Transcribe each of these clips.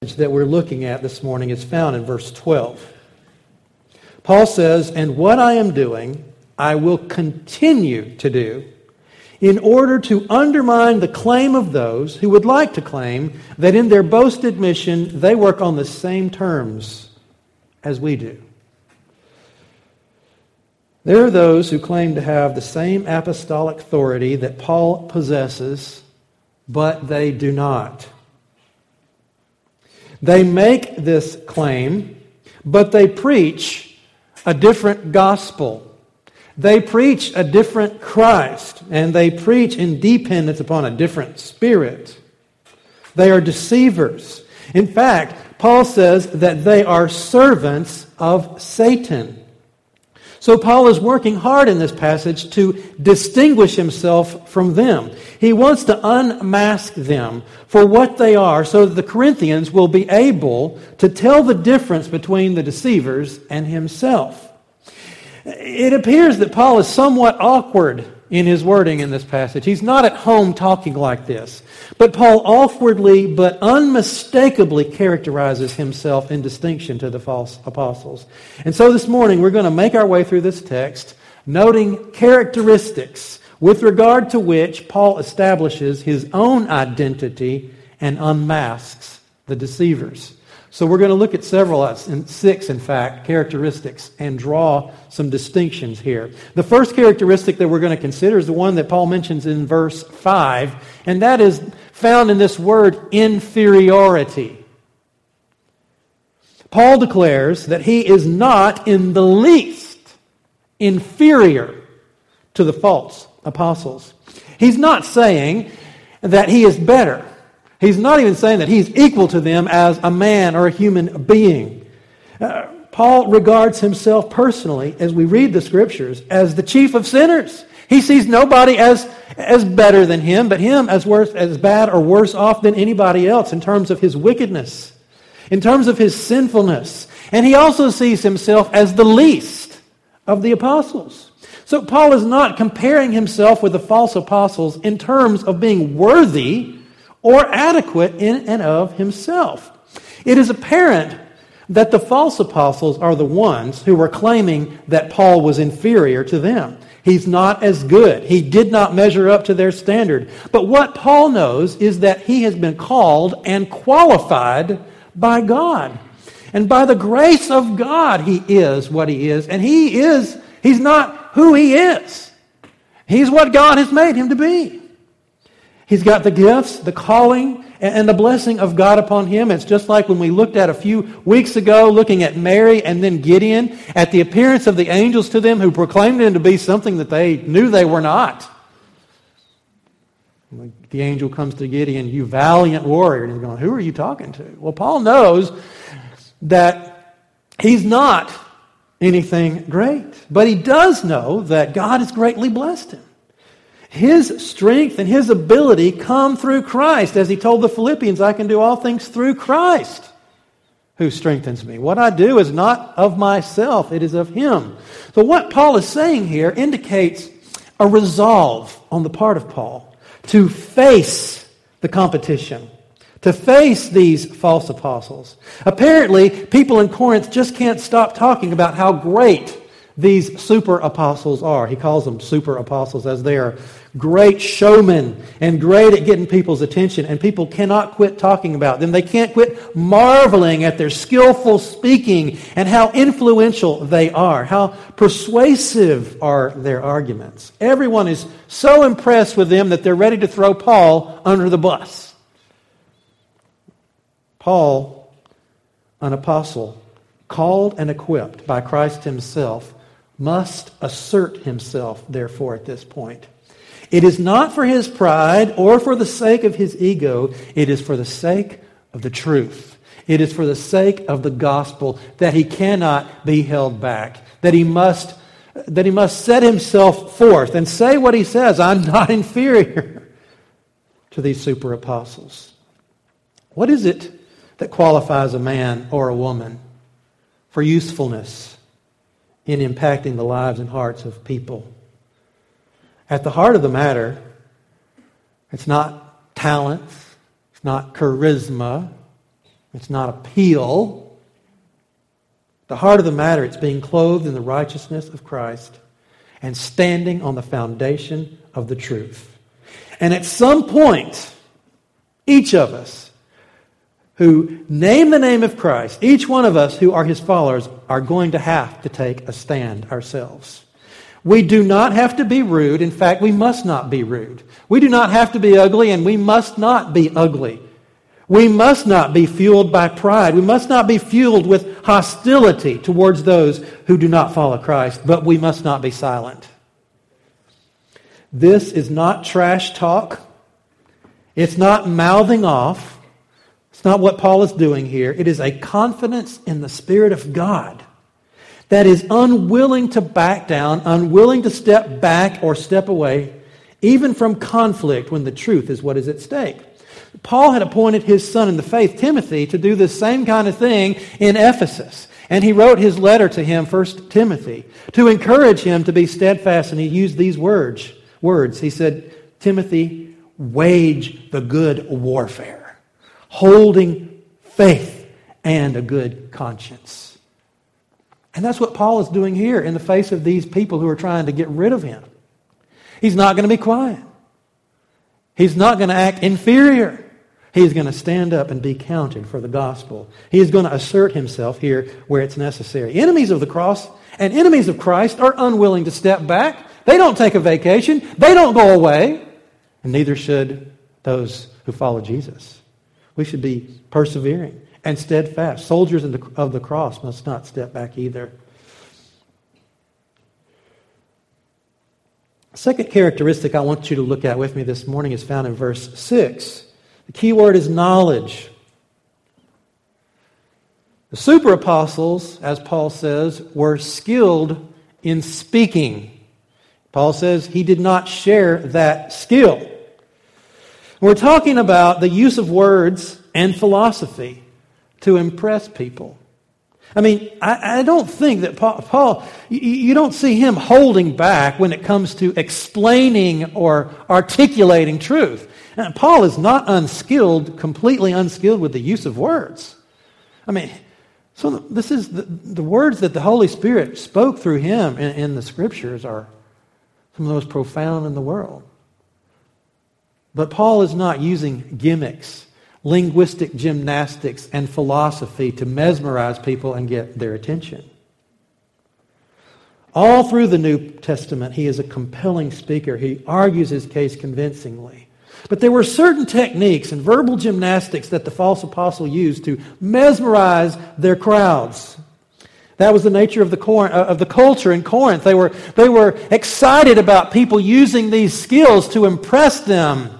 that we're looking at this morning is found in verse 12. Paul says, "And what I am doing, I will continue to do, in order to undermine the claim of those who would like to claim that in their boasted mission they work on the same terms as we do." There are those who claim to have the same apostolic authority that Paul possesses, but they do not. They make this claim, but they preach a different gospel. They preach a different Christ, and they preach in dependence upon a different spirit. They are deceivers. In fact, Paul says that they are servants of Satan. So Paul is working hard in this passage to distinguish himself from them. He wants to unmask them for what they are so that the Corinthians will be able to tell the difference between the deceivers and himself. It appears that Paul is somewhat awkward in his wording in this passage. He's not at home talking like this. But Paul awkwardly but unmistakably characterizes himself in distinction to the false apostles. And so this morning we're going to make our way through this text, noting characteristics with regard to which Paul establishes his own identity and unmasks the deceivers. So we're going to look at six in fact, characteristics and draw some distinctions here. The first characteristic that we're going to consider is the one that Paul mentions in verse 5, and that is found in this word inferiority. Paul declares that he is not in the least inferior to the false apostles. He's not saying that he is better. He's not even saying that he's equal to them as a man or a human being. Paul regards himself personally, as we read the Scriptures, as the chief of sinners. He sees nobody as better than him, but him as bad or worse off than anybody else in terms of his wickedness, in terms of his sinfulness. And he also sees himself as the least of the apostles. So Paul is not comparing himself with the false apostles in terms of being worthy or adequate in and of himself. It is apparent that the false apostles are the ones who were claiming that Paul was inferior to them. He's not as good. He did not measure up to their standard. But what Paul knows is that he has been called and qualified by God. And by the grace of God, he is what he is. And he's not who he is. He's what God has made him to be. He's got the gifts, the calling, and the blessing of God upon him. It's just like when we looked at a few weeks ago, looking at Mary and then Gideon, at the appearance of the angels to them who proclaimed them to be something that they knew they were not. The angel comes to Gideon, "You valiant warrior." And he's going, "Who are you talking to?" Well, Paul knows that he's not anything great. But he does know that God has greatly blessed him. His strength and his ability come through Christ. As he told the Philippians, "I can do all things through Christ who strengthens me." What I do is not of myself, it is of him. So what Paul is saying here indicates a resolve on the part of Paul to face the competition, to face these false apostles. Apparently, people in Corinth just can't stop talking about how great these super apostles are. He calls them super apostles as they are great showmen and great at getting people's attention, and people cannot quit talking about them. They can't quit marveling at their skillful speaking and how influential they are, how persuasive are their arguments. Everyone is so impressed with them that they're ready to throw Paul under the bus. Paul, an apostle, called and equipped by Christ himself, must assert himself, therefore, at this point. It is not for his pride or for the sake of his ego. It is for the sake of the truth. It is for the sake of the gospel that he cannot be held back, that he must set himself forth and say what he says. I'm not inferior to these super apostles. What is it that qualifies a man or a woman for usefulness in impacting the lives and hearts of people? At the heart of the matter, it's not talents, it's not charisma, It's not appeal. The heart of the matter, it's being clothed in the righteousness of Christ and standing on the foundation of the truth. And at some point, each of us who name the name of Christ, each one of us who are His followers, are going to have to take a stand ourselves. We do not have to be rude. In fact, we must not be rude. We do not have to be ugly, and we must not be ugly. We must not be fueled by pride. We must not be fueled with hostility towards those who do not follow Christ, but we must not be silent. This is not trash talk. It's not mouthing off. It's not what Paul is doing here. It is a confidence in the Spirit of God that is unwilling to back down, unwilling to step back or step away, even from conflict when the truth is what is at stake. Paul had appointed his son in the faith, Timothy, to do this same kind of thing in Ephesus. And he wrote his letter to him, 1 Timothy, to encourage him to be steadfast. And he used these words. He said, Timothy, wage the good warfare, holding faith and a good conscience. And that's what Paul is doing here in the face of these people who are trying to get rid of him. He's not going to be quiet. He's not going to act inferior. He's going to stand up and be counted for the gospel. He is going to assert himself here where it's necessary. Enemies of the cross and enemies of Christ are unwilling to step back. They don't take a vacation. They don't go away. And neither should those who follow Jesus. We should be persevering and steadfast. Soldiers of the cross must not step back either. Second characteristic I want you to look at with me this morning is found in verse 6. The key word is knowledge. The super apostles, as Paul says, were skilled in speaking. Paul says he did not share that skill. We're talking about the use of words and philosophy to impress people. I mean, I don't think that Paul, you don't see him holding back when it comes to explaining or articulating truth. And Paul is not unskilled, completely unskilled with the use of words. I mean, so this is the words that the Holy Spirit spoke through him in the Scriptures are some of the most profound in the world. But Paul is not using gimmicks, linguistic gymnastics, and philosophy to mesmerize people and get their attention. All through the New Testament, he is a compelling speaker. He argues his case convincingly. But there were certain techniques and verbal gymnastics that the false apostle used to mesmerize their crowds. That was the nature of the culture in Corinth. They were excited about people using these skills to impress them.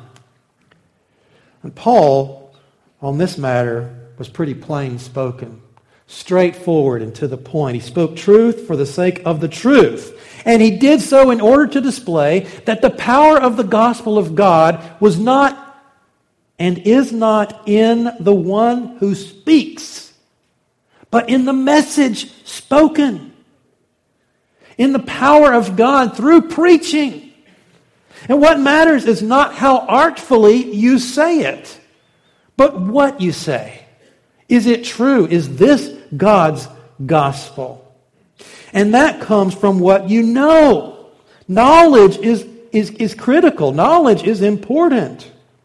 And Paul, on this matter, was pretty plain spoken, straightforward and to the point. He spoke truth for the sake of the truth. And he did so in order to display that the power of the gospel of God was not and is not in the one who speaks, but in the message spoken, in the power of God through preaching. And what matters is not how artfully you say it, but what you say. Is it true? Is this God's gospel? And that comes from what you know. Knowledge is critical. Knowledge is important.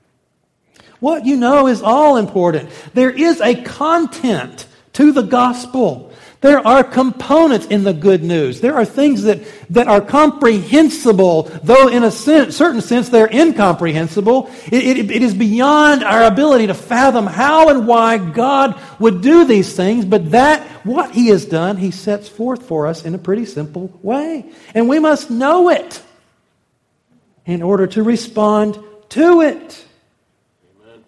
What you know is all important. There is a content to the gospel. There are components in the good news. There are things that are comprehensible, though in a certain sense they're incomprehensible. It is beyond our ability to fathom how and why God would do these things, but what He has done, He sets forth for us in a pretty simple way. And we must know it in order to respond to it. Amen.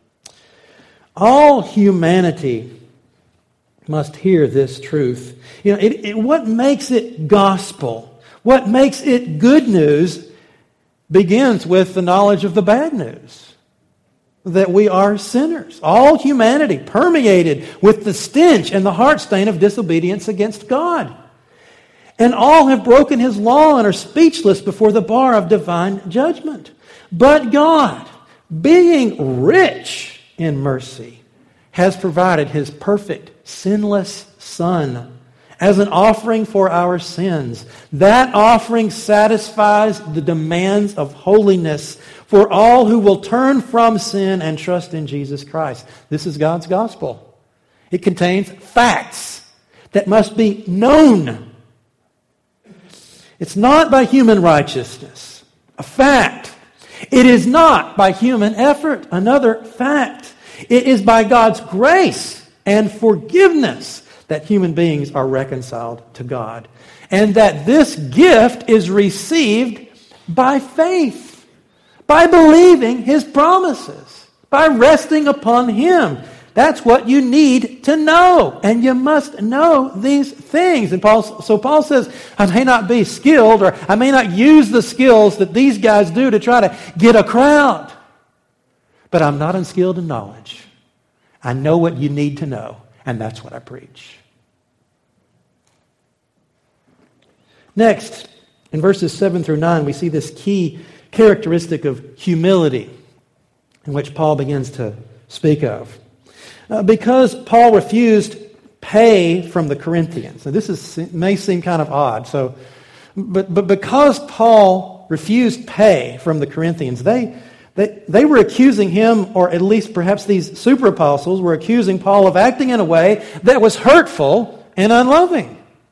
All humanity must hear this truth. You know, what makes it gospel, what makes it good news, begins with the knowledge of the bad news. That we are sinners. All humanity permeated with the stench and the heart stain of disobedience against God. And all have broken His law and are speechless before the bar of divine judgment. But God, being rich in mercy, has provided His perfect, sinless Son as an offering for our sins. That offering satisfies the demands of holiness for all who will turn from sin and trust in Jesus Christ. This is God's gospel. It contains facts that must be known. It's not by human righteousness. A fact. It is not by human effort. Another fact. It is by God's grace and forgiveness that human beings are reconciled to God. And that this gift is received by faith, by believing His promises, by resting upon Him. That's what you need to know. And you must know these things. And Paul says, I may not be skilled, or I may not use the skills that these guys do to try to get a crowd. But I'm not unskilled in knowledge. I know what you need to know, and that's what I preach. Next, in verses 7 through 9, we see this key characteristic of humility in which Paul begins to speak of. Because Paul refused pay from the Corinthians. Now may seem kind of odd. But because Paul refused pay from the Corinthians, they were accusing him, or at least perhaps these super apostles were accusing Paul of acting in a way that was hurtful and unloving.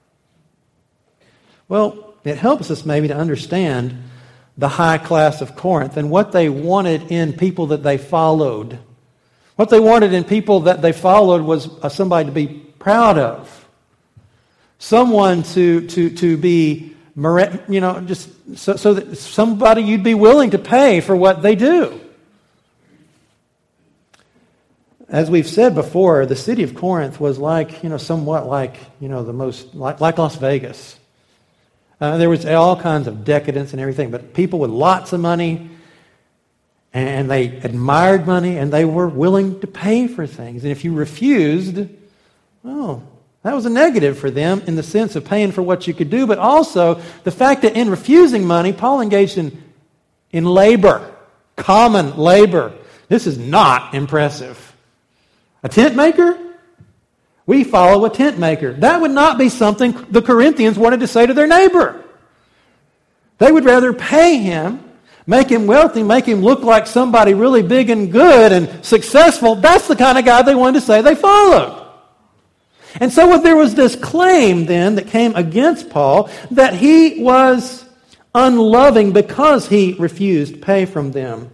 Well, it helps us maybe to understand the high class of Corinth and what they wanted in people that they followed. What they wanted in people that they followed was somebody to be proud of. Someone to be, just so that somebody you'd be willing to pay for what they do. As we've said before, the city of Corinth was somewhat like Las Vegas. There was all kinds of decadence and everything, but people with lots of money, and they admired money, and they were willing to pay for things. And if you refused, well, that was a negative for them in the sense of paying for what you could do, but also the fact that in refusing money, Paul engaged in labor, common labor. This is not impressive. A tent maker? We follow a tent maker. That would not be something the Corinthians wanted to say to their neighbor. They would rather pay him, make him wealthy, make him look like somebody really big and good and successful. That's the kind of guy they wanted to say they followed. And so there was this claim then that came against Paul that he was unloving because he refused pay from them.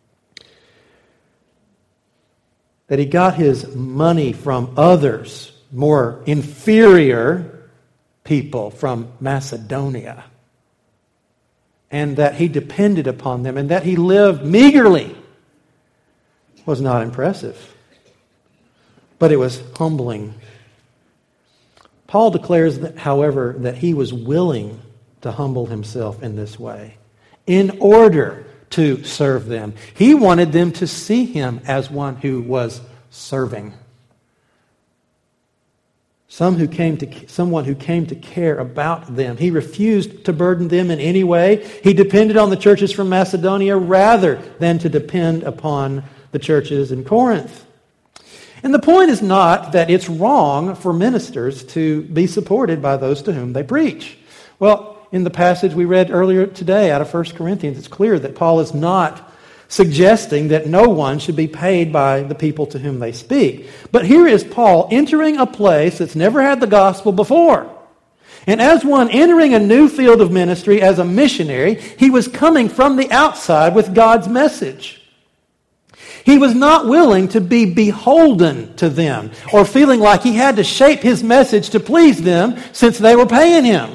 That he got his money from others, more inferior people from Macedonia. And that he depended upon them and that he lived meagerly was not impressive. But it was humbling. Paul declares, however, that he was willing to humble himself in this way in order to serve them. He wanted them to see him as one who was serving. Someone who came to care about them. He refused to burden them in any way. He depended on the churches from Macedonia rather than to depend upon the churches in Corinth. And the point is not that it's wrong for ministers to be supported by those to whom they preach. Well, in the passage we read earlier today out of 1 Corinthians, it's clear that Paul is not suggesting that no one should be paid by the people to whom they speak. But here is Paul entering a place that's never had the gospel before. And as one entering a new field of ministry as a missionary, he was coming from the outside with God's message. He was not willing to be beholden to them or feeling like he had to shape his message to please them since they were paying him.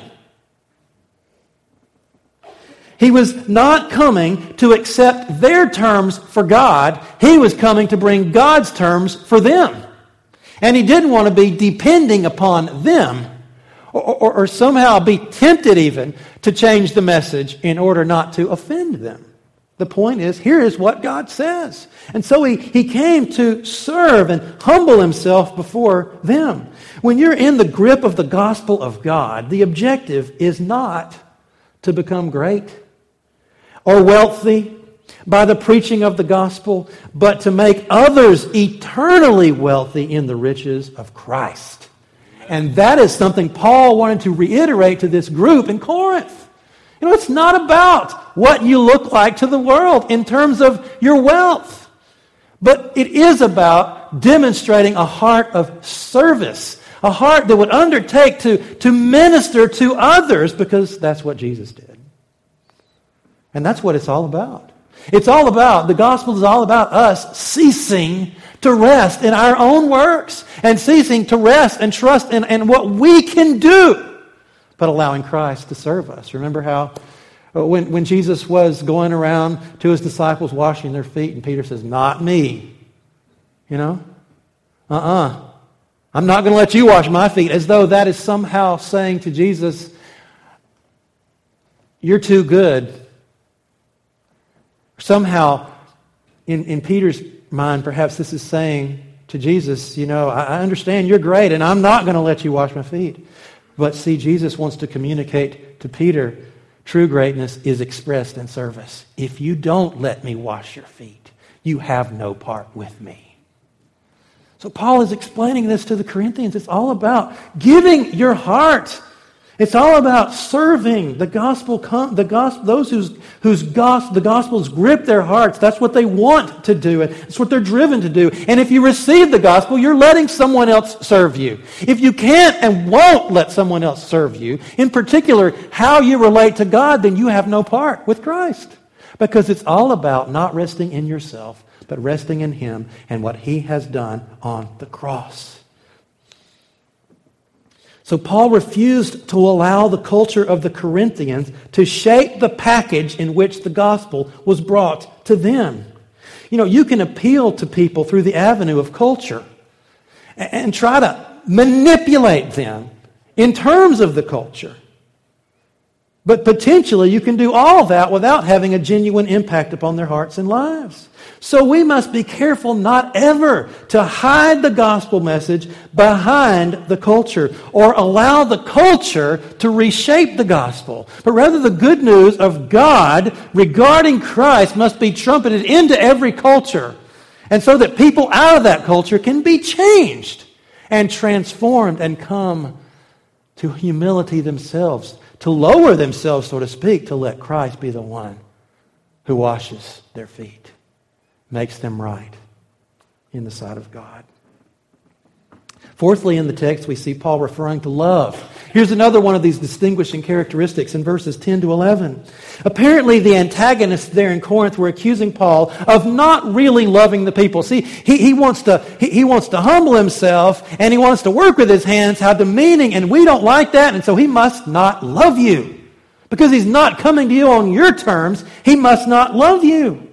He was not coming to accept their terms for God. He was coming to bring God's terms for them. And he didn't want to be depending upon them or somehow be tempted even to change the message in order not to offend them. The point is, here is what God says. And so he came to serve and humble himself before them. When you're in the grip of the gospel of God, the objective is not to become great or wealthy by the preaching of the gospel, but to make others eternally wealthy in the riches of Christ. And that is something Paul wanted to reiterate to this group in Corinth. It's not about what you look like to the world in terms of your wealth, but it is about demonstrating a heart of service, a heart that would undertake to minister to others, because that's what Jesus did. And that's what it's all about. The gospel is all about us ceasing to rest in our own works and ceasing to rest and trust in what we can do, but allowing Christ to serve us. Remember how when Jesus was going around to his disciples washing their feet, and Peter says, "Not me." I'm not going to let you wash my feet, as though that is somehow saying to Jesus, "You're too good." Somehow, in Peter's mind, perhaps this is saying to Jesus, I understand you're great, and I'm not going to let you wash my feet. But see, Jesus wants to communicate to Peter, true greatness is expressed in service. If you don't let me wash your feet, you have no part with me. So Paul is explaining this to the Corinthians. It's all about giving your heart. It's all about serving the gospel. Those whose the gospel's gripped their hearts. That's what they want to do. It's what they're driven to do. And if you receive the gospel, you're letting someone else serve you. If you can't and won't let someone else serve you, in particular how you relate to God, then you have no part with Christ. Because it's all about not resting in yourself, but resting in Him and what He has done on the cross. So Paul refused to allow the culture of the Corinthians to shape the package in which the gospel was brought to them. You can appeal to people through the avenue of culture and try to manipulate them in terms of the culture. But potentially you can do all that without having a genuine impact upon their hearts and lives. So we must be careful not ever to hide the gospel message behind the culture or allow the culture to reshape the gospel. But rather the good news of God regarding Christ must be trumpeted into every culture. And so that people out of that culture can be changed and transformed and come to humility themselves, to lower themselves, so to speak, to let Christ be the one who washes their feet, makes them right in the sight of God. Fourthly, in the text, we see Paul referring to love. Here's another one of these distinguishing characteristics in verses 10 to 11. Apparently, the antagonists there in Corinth were accusing Paul of not really loving the people. See, he wants to humble himself, and he wants to work with his hands, how demeaning, and we don't like that, and so he must not love you. Because he's not coming to you on your terms, he must not love you.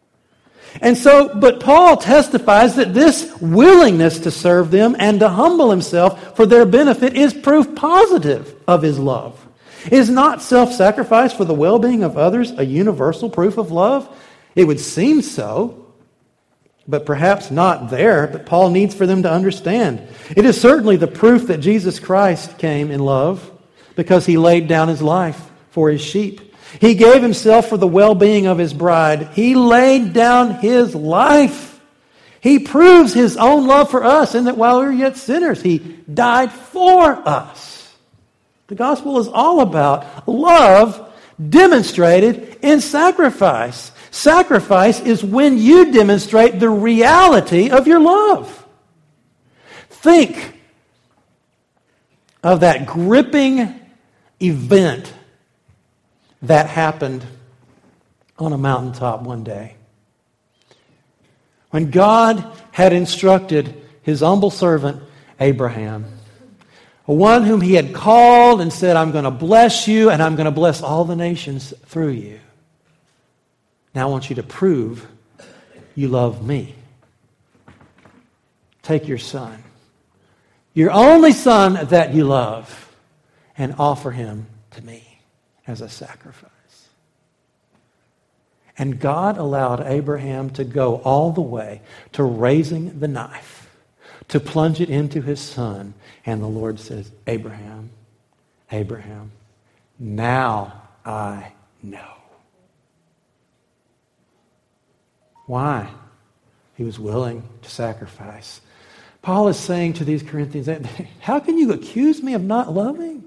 But Paul testifies that this willingness to serve them and to humble himself for their benefit is proof positive of his love. Is not self-sacrifice for the well-being of others a universal proof of love? It would seem so, but perhaps not there, but Paul needs for them to understand. It is certainly the proof that Jesus Christ came in love because He laid down His life for His sheep. He gave Himself for the well-being of His bride. He laid down His life. He proves His own love for us in that while we were yet sinners, He died for us. The gospel is all about love demonstrated in sacrifice. Sacrifice is when you demonstrate the reality of your love. Think of that gripping event that happened on a mountaintop one day, when God had instructed His humble servant Abraham, one whom He had called and said, "I'm going to bless you and I'm going to bless all the nations through you. Now I want you to prove you love me. Take your son, your only son that you love, and offer him to me as a sacrifice." And God allowed Abraham to go all the way to raising the knife, to plunge it into his son. And the Lord says, "Abraham, Abraham, now I know." Why? He was willing to sacrifice. Paul is saying to these Corinthians, how can you accuse me of not loving?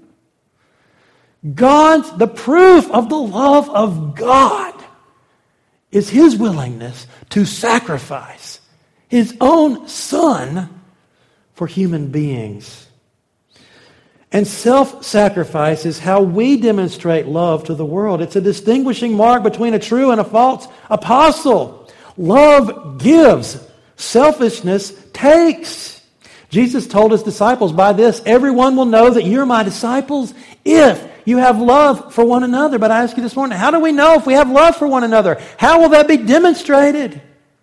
The proof of the love of God is His willingness to sacrifice His own Son for human beings. And self-sacrifice is how we demonstrate love to the world. It's a distinguishing mark between a true and a false apostle. Love gives. Selfishness takes. Jesus told His disciples, by this, everyone will know that you're my disciples if you have love for one another. But I ask you this morning, how do we know if we have love for one another? How will that be demonstrated?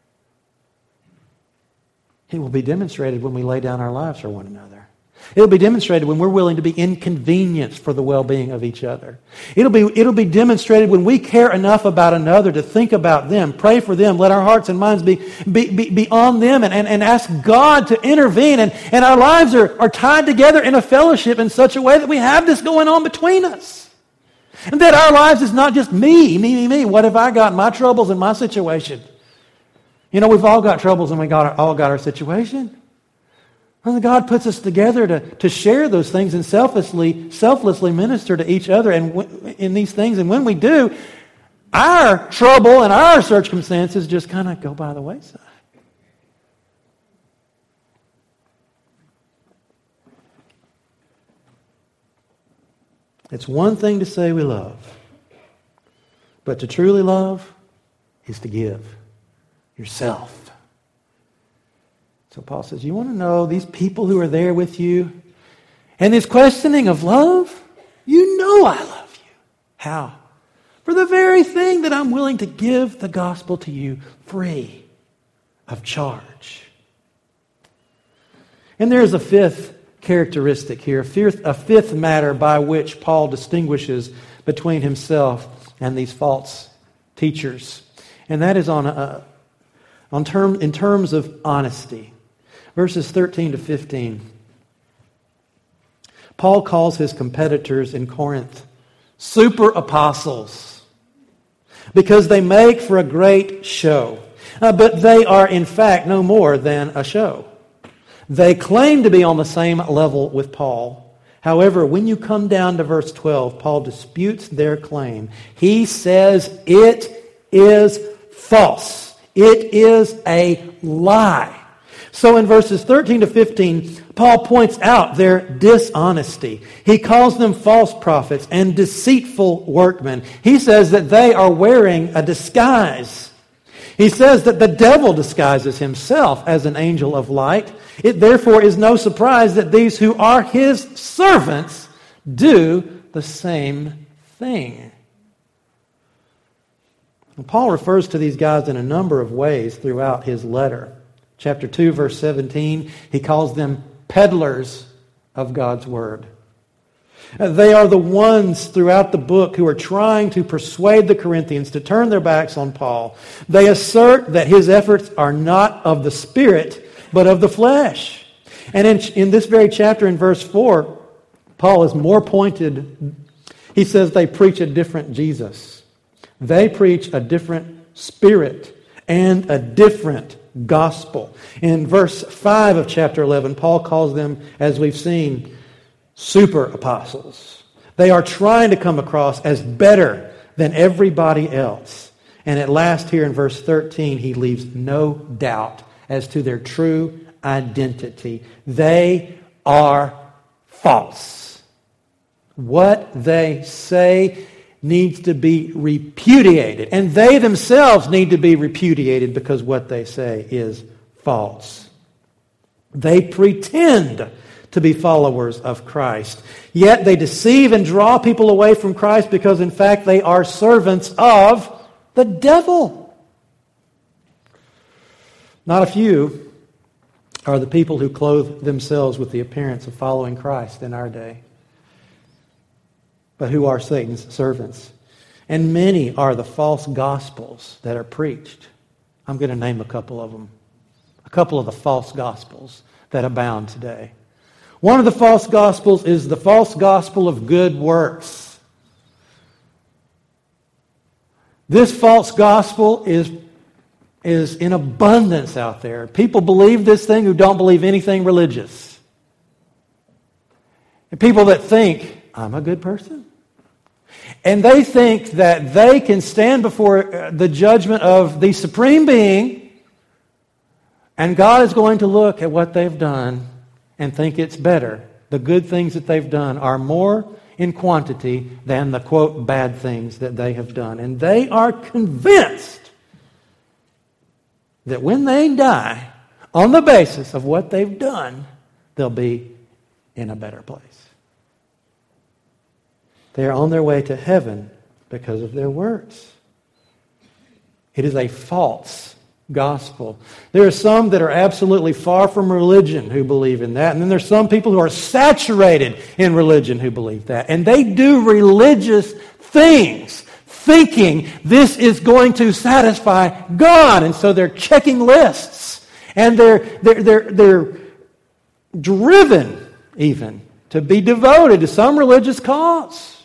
It will be demonstrated when we lay down our lives for one another. It'll be demonstrated when we're willing to be inconvenienced for the well-being of each other. It'll be demonstrated when we care enough about another to think about them, pray for them, let our hearts and minds be on them and ask God to intervene. And our lives are tied together in a fellowship in such a way that we have this going on between us. And that our lives is not just me. What have I got? My troubles and my situation. You know, we've all got troubles and all got our situation. And God puts us together to share those things and selflessly minister to each other in these things. And when we do, our trouble and our circumstances just kind of go by the wayside. It's one thing to say we love, but to truly love is to give yourself. So Paul says, you want to know these people who are there with you and this questioning of love? You know I love you. How? For the very thing that I'm willing to give the gospel to you free of charge. And there's a fifth characteristic here, a fifth matter by which Paul distinguishes between himself and these false teachers. And that is in terms of honesty. Verses 13 to 15. Paul calls his competitors in Corinth super apostles because they make for a great show. But they are in fact no more than a show. They claim to be on the same level with Paul. However, when you come down to verse 12, Paul disputes their claim. He says it is false. It is a lie. So in verses 13 to 15, Paul points out their dishonesty. He calls them false prophets and deceitful workmen. He says that they are wearing a disguise. He says that the devil disguises himself as an angel of light. It therefore is no surprise that these who are his servants do the same thing. And Paul refers to these guys in a number of ways throughout his letter. Chapter 2, verse 17, he calls them peddlers of God's Word. They are the ones throughout the book who are trying to persuade the Corinthians to turn their backs on Paul. They assert that his efforts are not of the Spirit, but of the flesh. And in this very chapter, in verse 4, Paul is more pointed. He says they preach a different Jesus. They preach a different Spirit and a different gospel. In verse 5 of chapter 11, Paul calls them, as we've seen, super apostles. They are trying to come across as better than everybody else. And at last here in verse 13, he leaves no doubt as to their true identity. They are false. What they say needs to be repudiated. And they themselves need to be repudiated because what they say is false. They pretend to be followers of Christ. Yet they deceive and draw people away from Christ because in fact they are servants of the devil. Not a few are the people who clothe themselves with the appearance of following Christ in our day, but who are Satan's servants. And many are the false gospels that are preached. I'm going to name a couple of them. A couple of the false gospels that abound today. One of the false gospels is the false gospel of good works. This false gospel is is in abundance out there. People believe this thing who don't believe anything religious. And people that think, I'm a good person. And they think that they can stand before the judgment of the Supreme Being, and God is going to look at what they've done and think it's better. The good things that they've done are more in quantity than the, quote, bad things that they have done. And they are convinced that when they die, on the basis of what they've done, they'll be in a better place. They are on their way to heaven because of their works. It is a false gospel. There are some that are absolutely far from religion who believe in that, and then there's some people who are saturated in religion who believe that. And they do religious things thinking this is going to satisfy God. And so they're checking lists. And they're driven even to be devoted to some religious cause.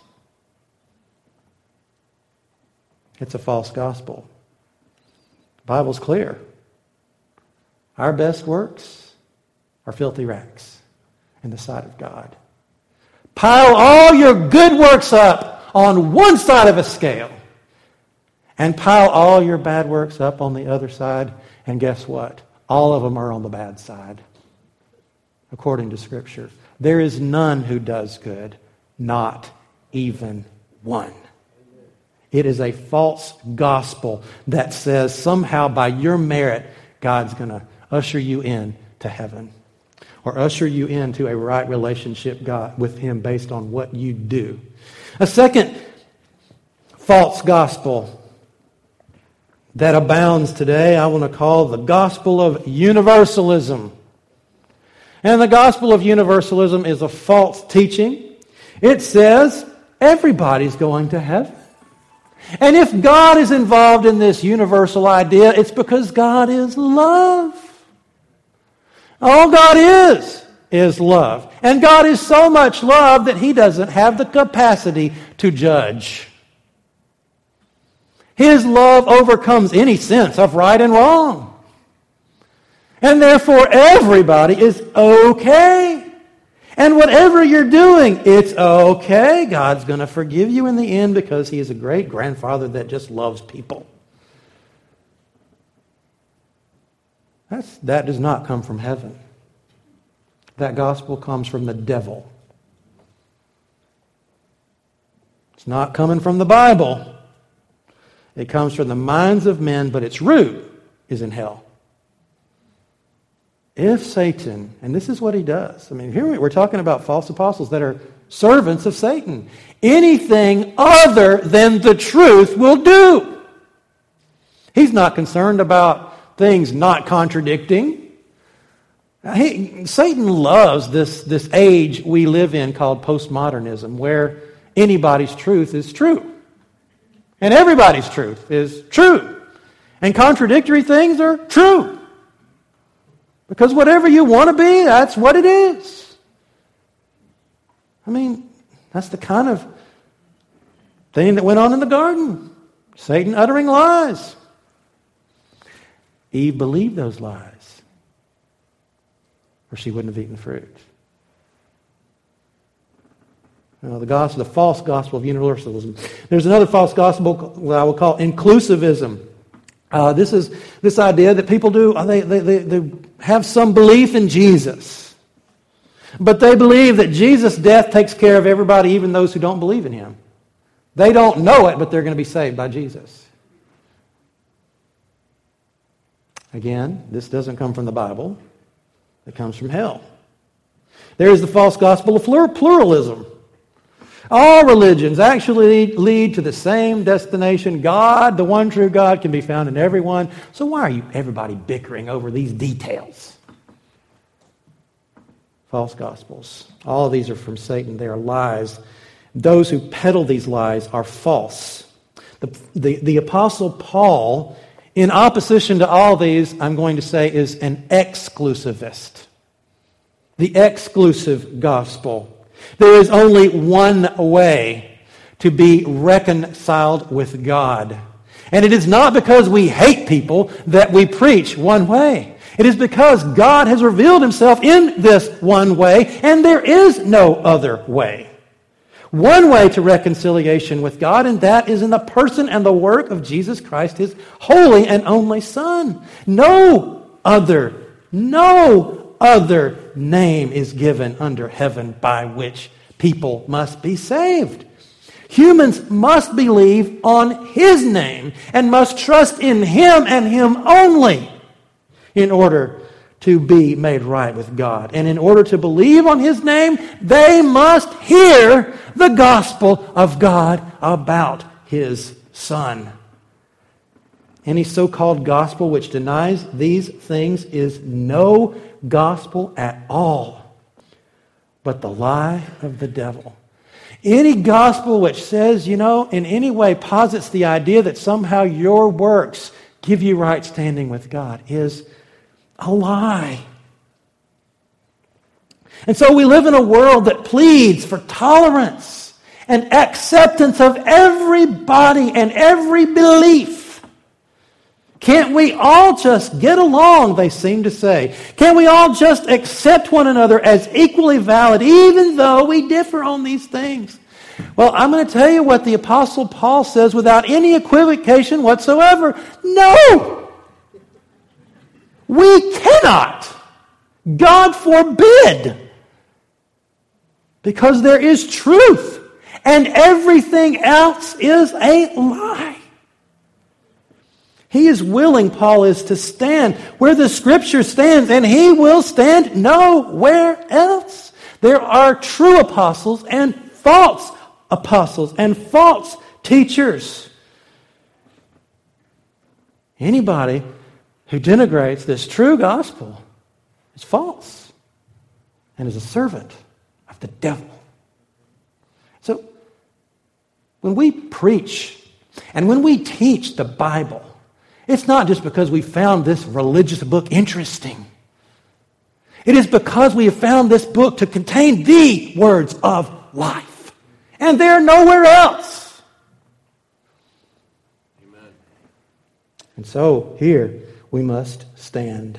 It's a false gospel. The Bible's clear. Our best works are filthy rags in the sight of God. Pile all your good works up on one side of a scale and pile all your bad works up on the other side, and guess what? All of them are on the bad side, according to Scripture. There is none who does good, not even one. It is a false gospel that says somehow by your merit, God's going to usher you in to heaven, or usher you into a right relationship with Him based on what you do. A second false gospel that abounds today, I want to call the gospel of universalism. And the gospel of universalism is a false teaching. It says everybody's going to heaven. And if God is involved in this universal idea, it's because God is love. All God is love. And God is so much love that He doesn't have the capacity to judge. His love overcomes any sense of right and wrong. And therefore everybody is okay. And whatever you're doing, it's okay. God's going to forgive you in the end because He is a great grandfather that just loves people. That does not come from heaven. That gospel comes from the devil. It's not coming from the Bible. It comes from the minds of men, but its root is in hell. If Satan, and this is what he does. I mean, here we're talking about false apostles that are servants of Satan. Anything other than the truth will do. He's not concerned about things not contradicting. Satan loves this age we live in called postmodernism, where anybody's truth is true. And everybody's truth is true. And contradictory things are true. Because whatever you want to be, that's what it is. I mean, that's the kind of thing that went on in the garden. Satan uttering lies. Eve believed those lies, or she wouldn't have eaten the fruit. The false gospel of universalism. There's another false gospel that I will call inclusivism. This is this idea that people do, they have some belief in Jesus. But they believe that Jesus' death takes care of everybody, even those who don't believe in Him. They don't know it, but they're going to be saved by Jesus. Again, this doesn't come from the Bible. It comes from hell. There is the false gospel of pluralism. All religions actually lead to the same destination. God, the one true God, can be found in everyone. So why are everybody bickering over these details? False gospels. All of these are from Satan. They are lies. Those who peddle these lies are false. The Apostle Paul, in opposition to all these, I'm going to say, is an exclusivist. The exclusive gospel. There is only one way to be reconciled with God. And it is not because we hate people that we preach one way. It is because God has revealed himself in this one way, and there is no other way. One way to reconciliation with God, and that is in the person and the work of Jesus Christ, his holy and only Son. No other name is given under heaven by which people must be saved. Humans must believe on his name and must trust in him and him only in order to be made right with God. And in order to believe on his name, they must hear the gospel of God about his Son. Any so-called gospel which denies these things is no gospel at all, but the lie of the devil. Any gospel which says, in any way posits the idea that somehow your works give you right standing with God is a lie. And so we live in a world that pleads for tolerance and acceptance of everybody and every belief. Can't we all just get along, they seem to say? Can't we all just accept one another as equally valid, even though we differ on these things? Well, I'm going to tell you what the Apostle Paul says without any equivocation whatsoever. No! We cannot. God forbid. Because there is truth, and everything else is a lie. He is willing, Paul is, to stand where the Scripture stands, and he will stand nowhere else. There are true apostles and false teachers. Anybody who denigrates this true gospel is false and is a servant of the devil. So, when we preach and when we teach the Bible, it's not just because we found this religious book interesting. It is because we have found this book to contain the words of life. And they're nowhere else. Amen. And so here we must stand.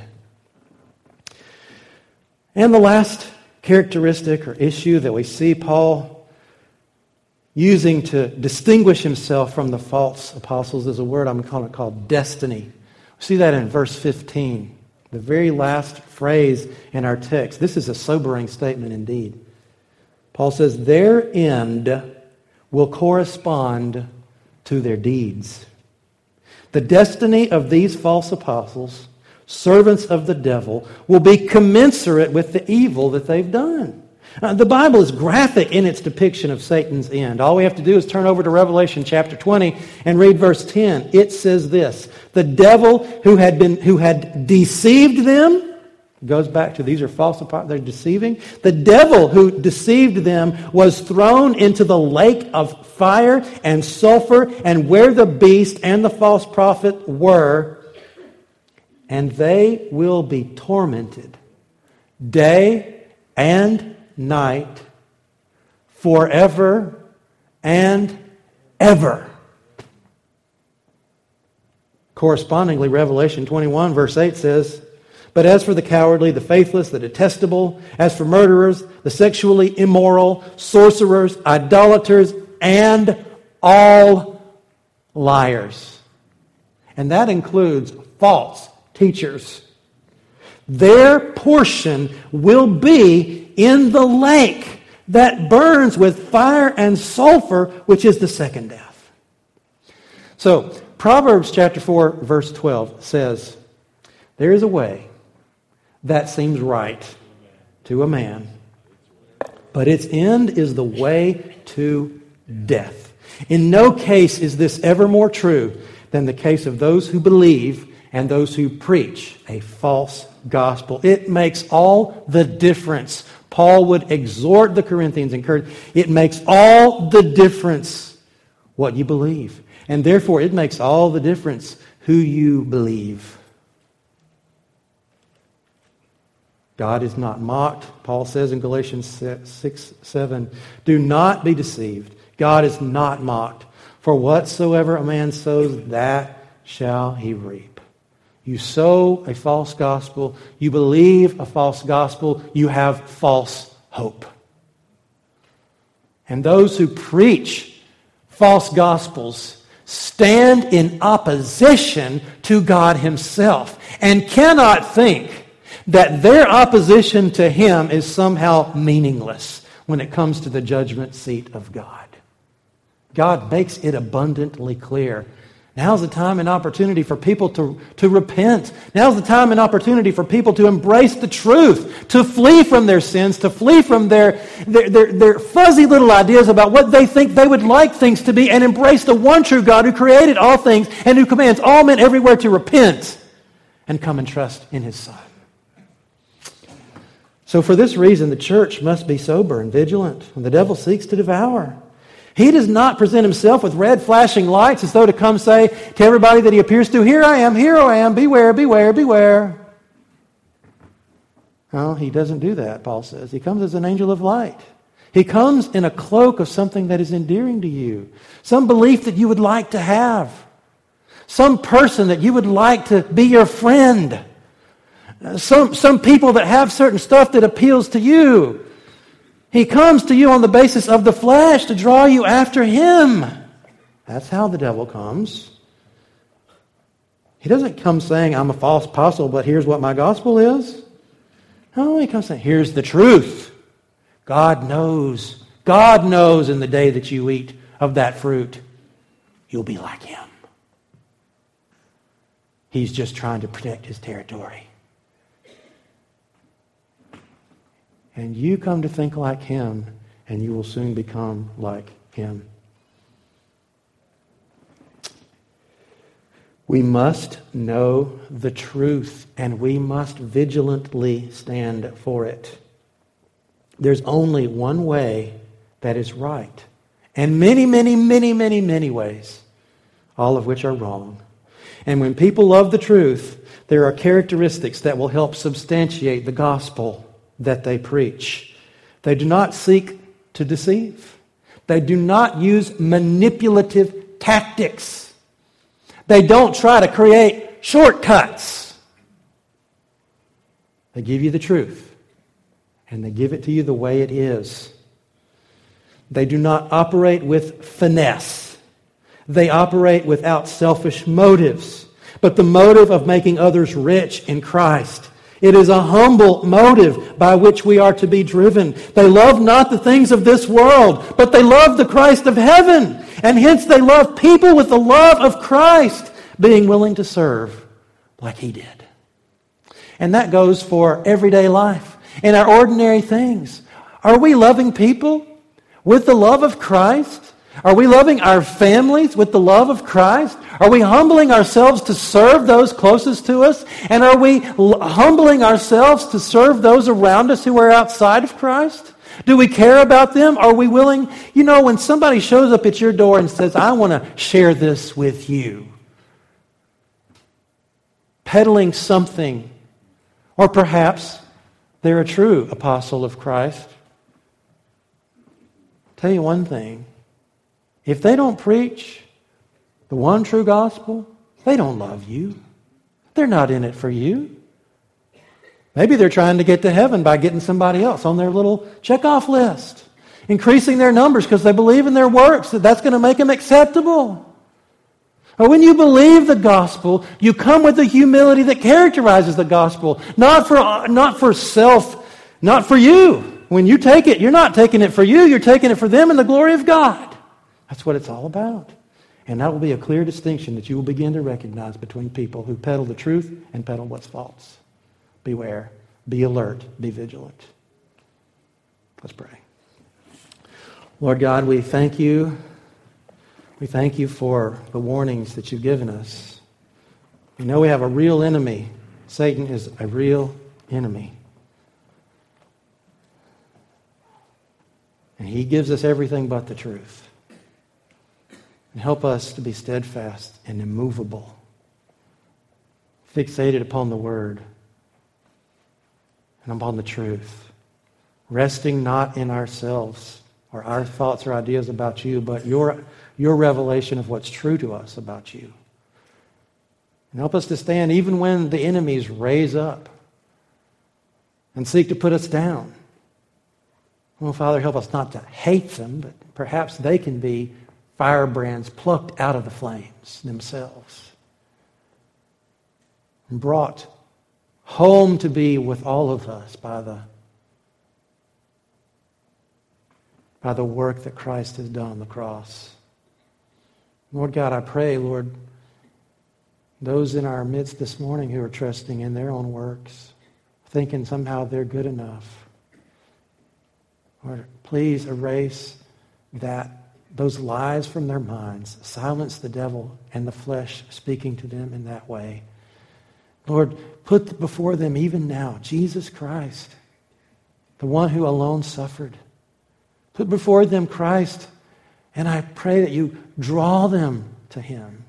And the last characteristic or issue that we see Paul using to distinguish himself from the false apostles is a word I'm calling it called destiny. We see that in verse 15, the very last phrase in our text. This is a sobering statement indeed. Paul says, their end will correspond to their deeds. The destiny of these false apostles, servants of the devil, will be commensurate with the evil that they've done. The Bible is graphic in its depiction of Satan's end. All we have to do is turn over to Revelation chapter 20 and read verse 10. It says this, the devil who had deceived them, goes back to these are false apostles, they're deceiving. The devil who deceived them was thrown into the lake of fire and sulfur, and where the beast and the false prophet were, and they will be tormented day and night forever and ever. Correspondingly, Revelation 21 verse 8 says, but as for the cowardly, the faithless, the detestable, as for murderers, the sexually immoral, sorcerers, idolaters, and all liars. And that includes false teachers. Their portion will be in the lake that burns with fire and sulfur, which is the second death. So, Proverbs chapter 4, verse 12 says, there is a way that seems right to a man, but its end is the way to death. In no case is this ever more true than the case of those who believe and those who preach a false gospel. It makes all the difference. Paul would exhort the Corinthians, encourage, it makes all the difference what you believe. And therefore, it makes all the difference who you believe. God is not mocked. Paul says in Galatians 6:7, do not be deceived. God is not mocked. For whatsoever a man sows, that shall he reap. You sow a false gospel, you believe a false gospel, you have false hope. And those who preach false gospels stand in opposition to God Himself and cannot think that their opposition to Him is somehow meaningless when it comes to the judgment seat of God. God makes it abundantly clear. Now's the time and opportunity for people to repent. Now's the time and opportunity for people to embrace the truth, to flee from their sins, to flee from their fuzzy little ideas about what they think they would like things to be, and embrace the one true God who created all things and who commands all men everywhere to repent and come and trust in His Son. So for this reason, the church must be sober and vigilant when the devil seeks to devour. He does not present himself with red flashing lights as though to come say to everybody that he appears to, here I am, beware, beware, beware. No, he doesn't do that, Paul says. He comes as an angel of light. He comes in a cloak of something that is endearing to you, some belief that you would like to have, some person that you would like to be your friend, some people that have certain stuff that appeals to you. He comes to you on the basis of the flesh to draw you after him. That's how the devil comes. He doesn't come saying, I'm a false apostle, but here's what my gospel is. No, he comes saying, here's the truth. God knows. God knows in the day that you eat of that fruit, you'll be like him. He's just trying to protect his territory. And you come to think like him, and you will soon become like him. We must know the truth, and we must vigilantly stand for it. There's only one way that is right, and many, many, many, many, many ways, all of which are wrong. And when people love the truth, there are characteristics that will help substantiate the gospel that they preach. They do not seek to deceive. They do not use manipulative tactics. They don't try to create shortcuts. They give you the truth, and they give it to you the way it is. They do not operate with finesse. They operate without selfish motives, but the motive of making others rich in Christ. It is a humble motive by which we are to be driven. They love not the things of this world, but they love the Christ of heaven. And hence they love people with the love of Christ, being willing to serve like he did. And that goes for everyday life, in our ordinary things. Are we loving people with the love of Christ? Are we loving our families with the love of Christ? Are we humbling ourselves to serve those closest to us? And are we humbling ourselves to serve those around us who are outside of Christ? Do we care about them? Are we willing? You know, when somebody shows up at your door and says, I want to share this with you, peddling something, or perhaps they're a true apostle of Christ. Tell you one thing. If they don't preach the one true gospel, they don't love you. They're not in it for you. Maybe they're trying to get to heaven by getting somebody else on their little checkoff list, increasing their numbers because they believe in their works, that's going to make them acceptable. But when you believe the gospel, you come with the humility that characterizes the gospel, not for self, not for you. When you take it, you're not taking it for you, you're taking it for them and the glory of God. That's what it's all about. And that will be a clear distinction that you will begin to recognize between people who peddle the truth and peddle what's false. Beware, be alert, be vigilant. Let's pray. Lord God, we thank you. We thank you for the warnings that you've given us. We know we have a real enemy. Satan is a real enemy. And he gives us everything but the truth. And help us to be steadfast and immovable, fixated upon the Word and upon the truth, resting not in ourselves, or our thoughts or ideas about you, but your revelation of what's true to us about you. And help us to stand even when the enemies raise up and seek to put us down. Well, Father, help us not to hate them, but perhaps they can be firebrands plucked out of the flames themselves and brought home to be with all of us by the work that Christ has done on the cross. Lord God, I pray, Lord, those in our midst this morning who are trusting in their own works, thinking somehow they're good enough, Lord, please erase those lies from their minds. Silence the devil and the flesh speaking to them in that way. Lord, put before them even now Jesus Christ, the one who alone suffered. Put before them Christ, and I pray that you draw them to him,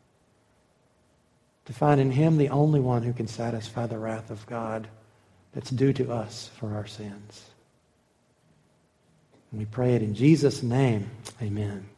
to find in him the only one who can satisfy the wrath of God that's due to us for our sins. And we pray it in Jesus' name. Amen.